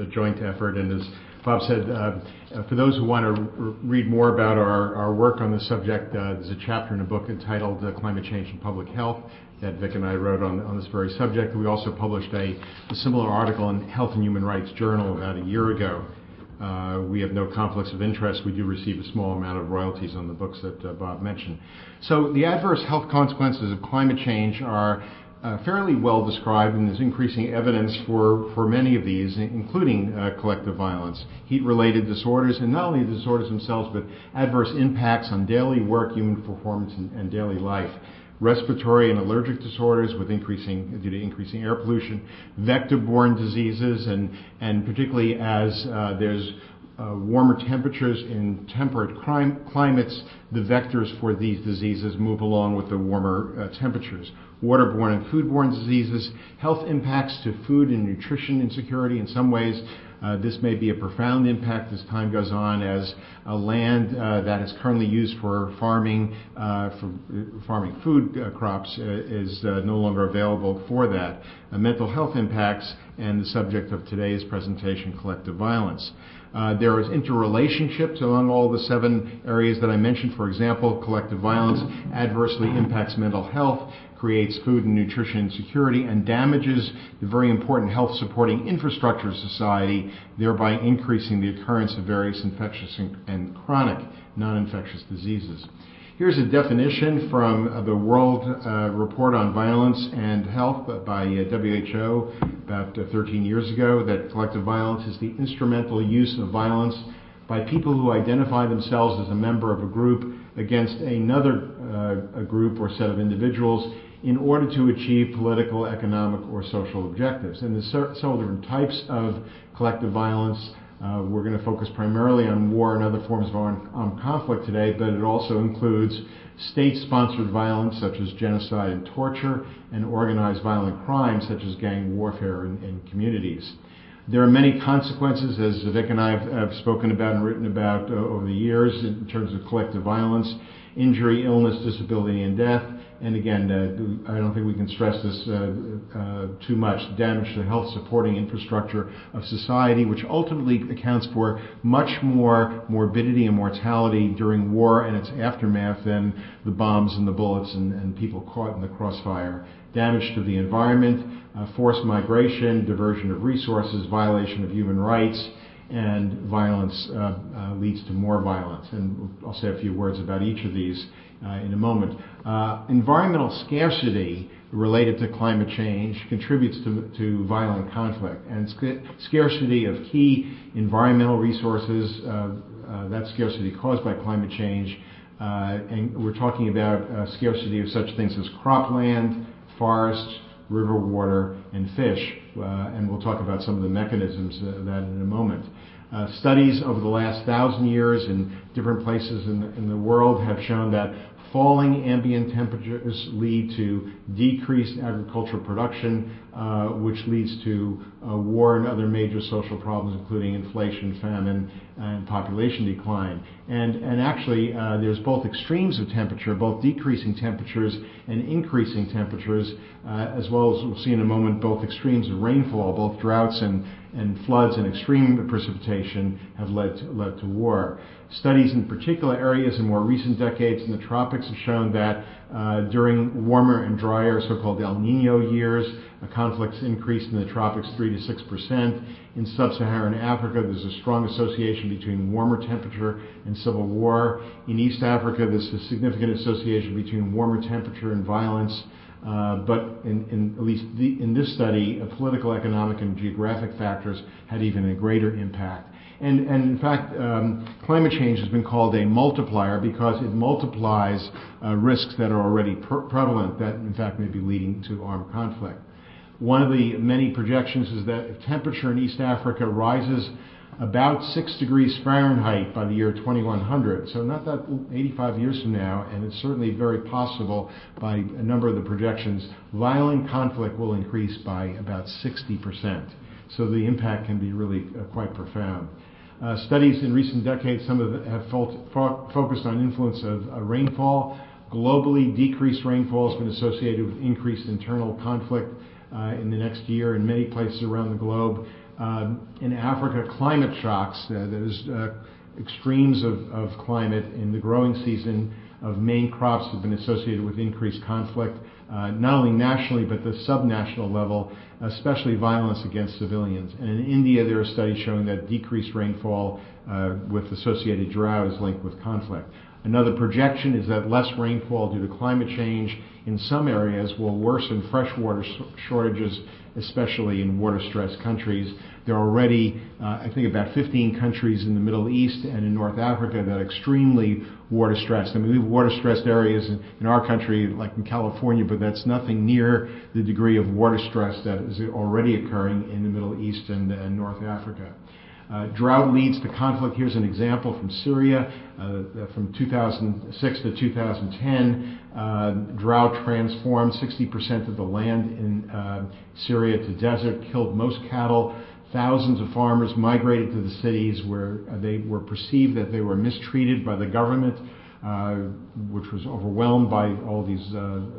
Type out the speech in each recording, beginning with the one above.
a joint effort. And as Bob said, for those who want to read more about our work on this subject, there's a chapter in a book entitled Climate Change and Public Health that Vic and I wrote on this very subject. We also published a similar article in Health and Human Rights Journal about a year ago. We have no conflicts of interest. We do receive a small amount of royalties on the books that Bob mentioned. So the adverse health consequences of climate change are fairly well described, and there's increasing evidence for many of these, including collective violence, heat-related disorders, and not only the disorders themselves, but adverse impacts on daily work, human performance, and daily life. Respiratory and allergic disorders due to increasing air pollution, vector-borne diseases, and particularly as there's warmer temperatures in temperate climates, the vectors for these diseases move along with the warmer temperatures. Waterborne and foodborne diseases, health impacts to food and nutrition insecurity. In some ways, this may be a profound impact as time goes on, as land that is currently used for farming food crops is no longer available for that. Mental health impacts, and the subject of today's presentation, collective violence. There is interrelationships among all the 7 areas that I mentioned. For example, collective violence adversely impacts mental health, creates food and nutrition insecurity, and damages the very important health supporting infrastructure of society, thereby increasing the occurrence of various infectious and chronic non-infectious diseases. Here's a definition from the World Report on Violence and Health by WHO about 13 years ago, that collective violence is the instrumental use of violence by people who identify themselves as a member of a group against another group or set of individuals in order to achieve political, economic, or social objectives. And there's several different types of collective violence. We're going to focus primarily on war and other forms of armed conflict today, but it also includes state-sponsored violence such as genocide and torture, and organized violent crimes such as gang warfare in communities. There are many consequences, as Vic and I have spoken about and written about over the years, in terms of collective violence: injury, illness, disability, and death. And again, I don't think we can stress this too much: damage to the health supporting infrastructure of society, which ultimately accounts for much more morbidity and mortality during war and its aftermath than the bombs and the bullets and people caught in the crossfire. Damage to the environment, forced migration, diversion of resources, violation of human rights, and violence leads to more violence. And I'll say a few words about each of these in a moment. Environmental scarcity related to climate change contributes to violent conflict, and scarcity of key environmental resources, that scarcity caused by climate change, and we're talking about scarcity of such things as cropland, forests, river water, and fish, and we'll talk about some of the mechanisms of that in a moment. Studies over the last 1,000 years in different places in the world have shown that falling ambient temperatures lead to decreased agricultural production, which leads to war and other major social problems, including inflation, famine, and population decline. And actually, there's both extremes of temperature, both decreasing temperatures and increasing temperatures, as well as we'll see in a moment, both extremes of rainfall, both droughts and floods and extreme precipitation have led to war. Studies in particular areas in more recent decades in the tropics have shown that during warmer and drier so-called El Nino years, conflicts increased in the tropics 3 to 6%. In sub-Saharan Africa, there's a strong association between warmer temperature and civil war. In East Africa, there's a significant association between warmer temperature and violence. But at least in this study, political, economic, and geographic factors had even a greater impact. And in fact, climate change has been called a multiplier because it multiplies risks that are already prevalent that in fact may be leading to armed conflict. One of the many projections is that if temperature in East Africa rises about 6 degrees Fahrenheit by the year 2100, so not that 85 years from now, and it's certainly very possible by a number of the projections, violent conflict will increase by about 60%. So the impact can be really quite profound. Studies in recent decades, some of them have focused on influence of rainfall. Globally, decreased rainfall has been associated with increased internal conflict in the next year in many places around the globe. In Africa, climate shocks, there's extremes of climate in the growing season of main crops have been associated with increased conflict, not only nationally but the subnational level, especially violence against civilians. And in India, there are studies showing that decreased rainfall with associated drought is linked with conflict. Another projection is that less rainfall due to climate change in some areas will worsen freshwater shortages, especially in water-stressed countries. There are already, I think, about 15 countries in the Middle East and in North Africa that are extremely water-stressed. I mean, we have water-stressed areas in our country, like in California, but that's nothing near the degree of water stress that is already occurring in the Middle East and North Africa. Drought leads to conflict. Here's an example from Syria. From 2006 to 2010, drought transformed 60% of the land in Syria to desert, killed most cattle. Thousands of farmers migrated to the cities where they were perceived that they were mistreated by the government, which was overwhelmed by all these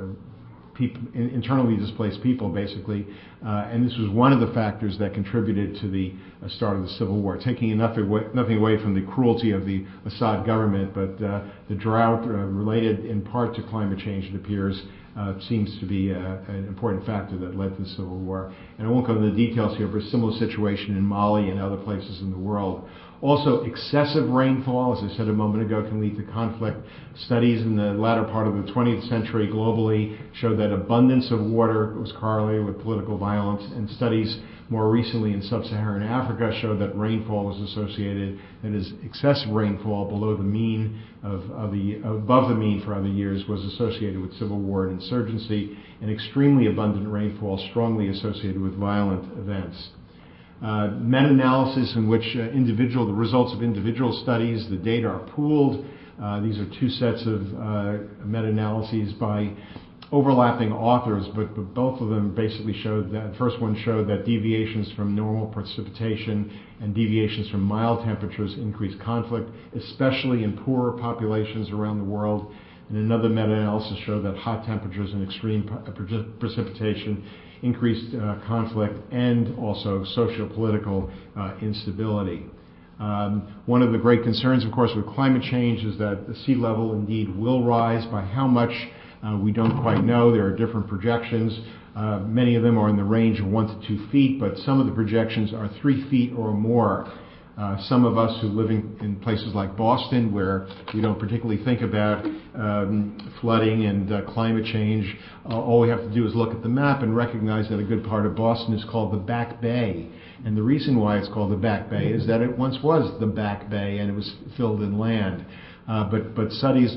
internally displaced people, basically. And this was one of the factors that contributed to the start of the civil war, taking nothing away from the cruelty of the Assad government, but the drought related in part to climate change, it appears, seems to be an important factor that led to the civil war. And I won't go into the details here, but a similar situation in Mali and other places in the world. Also, excessive rainfall, as I said a moment ago, can lead to conflict. Studies in the latter part of the 20th century globally showed that abundance of water was correlated with political violence, and studies more recently in sub-Saharan Africa showed that rainfall was associated, that is, excessive rainfall below the mean above the mean for other years was associated with civil war and insurgency, and extremely abundant rainfall strongly associated with violent events. Meta-analysis in which the results of individual studies, the data are pooled. These are two sets of meta-analyses by overlapping authors, but both of them basically showed that, the first one showed that deviations from normal precipitation and deviations from mild temperatures increase conflict, especially in poorer populations around the world. And another meta-analysis showed that hot temperatures and extreme precipitation increased conflict and also socio-political instability. One of the great concerns, of course, with climate change is that the sea level indeed will rise. By how much, we don't quite know. There are different projections. Many of them are in the range of 1 to 2 feet, but some of the projections are 3 feet or more. Some of us who live in places like Boston, where we don't particularly think about flooding and climate change, all we have to do is look at the map and recognize that a good part of Boston is called the Back Bay. And the reason why it's called the Back Bay is that it once was the Back Bay and it was filled in land. But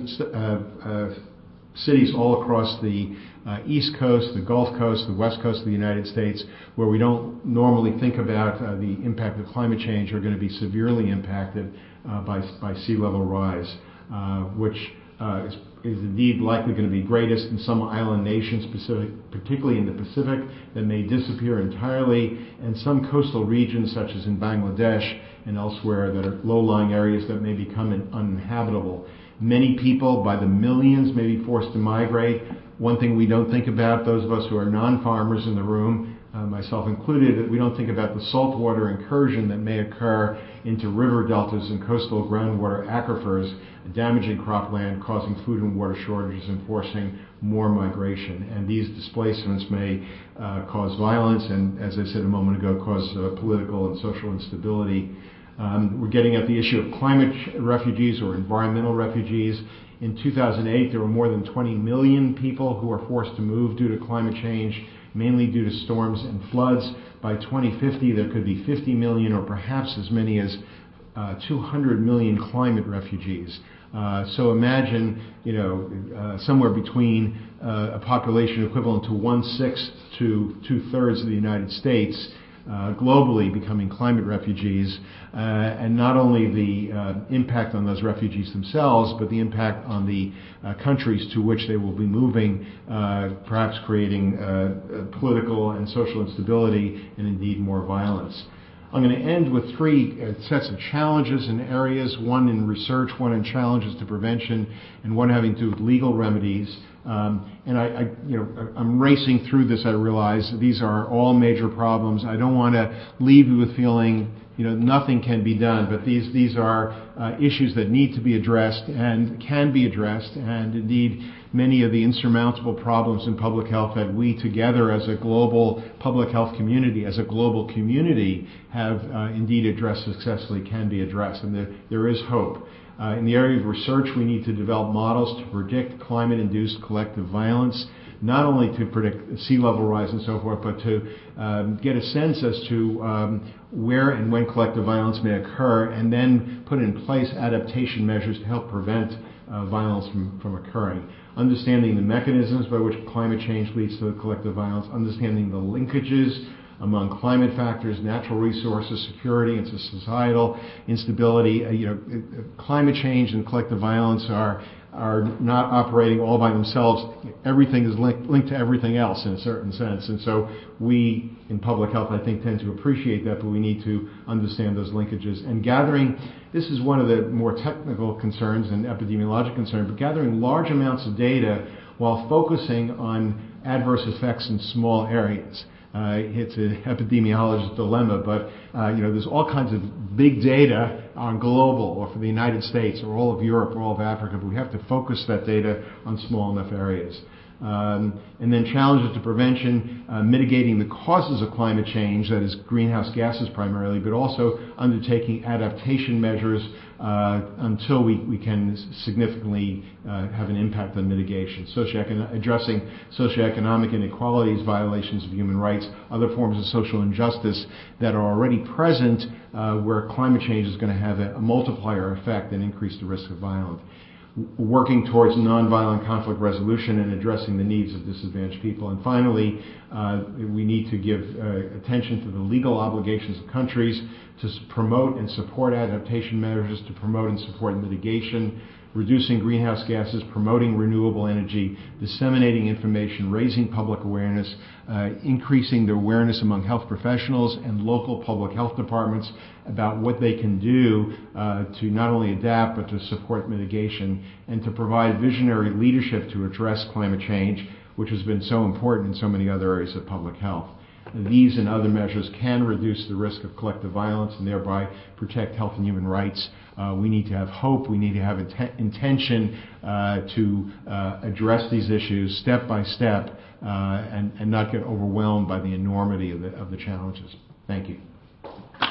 cities all across the East Coast, the Gulf Coast, the West Coast of the United States, where we don't normally think about the impact of climate change, are going to be severely impacted by sea level rise, which is indeed likely going to be greatest in some island nations, particularly in the Pacific, that may disappear entirely, and some coastal regions, such as in Bangladesh and elsewhere, that are low-lying areas that may become uninhabitable. Many people, by the millions, may be forced to migrate. One thing we don't think about, those of us who are non-farmers in the room, myself included, we don't think about the saltwater incursion that may occur into river deltas and coastal groundwater aquifers, damaging cropland, causing food and water shortages, and forcing more migration. And these displacements may cause violence and, as I said a moment ago, cause political and social instability. We're getting at the issue of climate refugees or environmental refugees. In 2008, there were more than 20 million people who were forced to move due to climate change, mainly due to storms and floods. By 2050, there could be 50 million or perhaps as many as 200 million climate refugees. So imagine, somewhere between a population equivalent to 1/6 to 2/3 of the United States globally becoming climate refugees, and not only the impact on those refugees themselves, but the impact on the countries to which they will be moving, perhaps creating political and social instability and indeed more violence. I'm going to end with three sets of challenges and areas, one in research, one in challenges to prevention, and one having to do with legal remedies. I'm racing through this. I realize these are all major problems. I don't want to leave you with feeling nothing can be done, but these are issues that need to be addressed and can be addressed, and indeed many of the insurmountable problems in public health that we together as a global public health community, as a global community, have indeed addressed successfully can be addressed, and there is hope. In the area of research, we need to develop models to predict climate-induced collective violence, not only to predict sea level rise and so forth, but to get a sense as to where and when collective violence may occur, and then put in place adaptation measures to help prevent violence from occurring. Understanding the mechanisms by which climate change leads to collective violence, understanding the linkages among climate factors, natural resources, security, and societal instability. Climate change and collective violence are not operating all by themselves. Everything is linked to everything else in a certain sense. And so we, in public health, I think, tend to appreciate that, but we need to understand those linkages. And gathering, this is one of the more technical concerns and epidemiologic concerns, but gathering large amounts of data while focusing on adverse effects in small areas. It's an epidemiologist's dilemma, but there's all kinds of big data on global or for the United States or all of Europe or all of Africa, but we have to focus that data on small enough areas. And then challenges to prevention, mitigating the causes of climate change, that is greenhouse gases primarily, but also undertaking adaptation measures until we can significantly have an impact on mitigation. Addressing socioeconomic inequalities, violations of human rights, other forms of social injustice that are already present where climate change is going to have a multiplier effect and increase the risk of violence. Working towards nonviolent conflict resolution and addressing the needs of disadvantaged people. And finally, we need to give attention to the legal obligations of countries to promote and support adaptation measures, to promote and support mitigation, reducing greenhouse gases, promoting renewable energy, disseminating information, raising public awareness, increasing the awareness among health professionals and local public health departments about what they can do to not only adapt but to support mitigation, and to provide visionary leadership to address climate change, which has been so important in so many other areas of public health. These and other measures can reduce the risk of collective violence and thereby protect health and human rights. We need to have hope. We need to have intention to address these issues step by step and not get overwhelmed by the enormity of the challenges. Thank you.